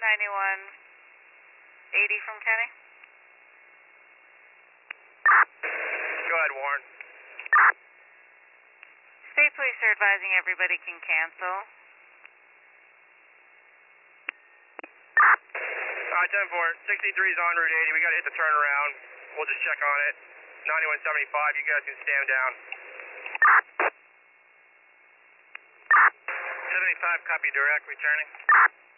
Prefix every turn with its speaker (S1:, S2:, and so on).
S1: 9180 from Kenny.
S2: Go ahead, Warren.
S1: State police are advising everybody can cancel.
S2: Alright, 10-4. 63 is on Route 80. We gotta hit the turnaround. We'll just check on it. 9175, you guys can stand down. 75, copy direct, returning.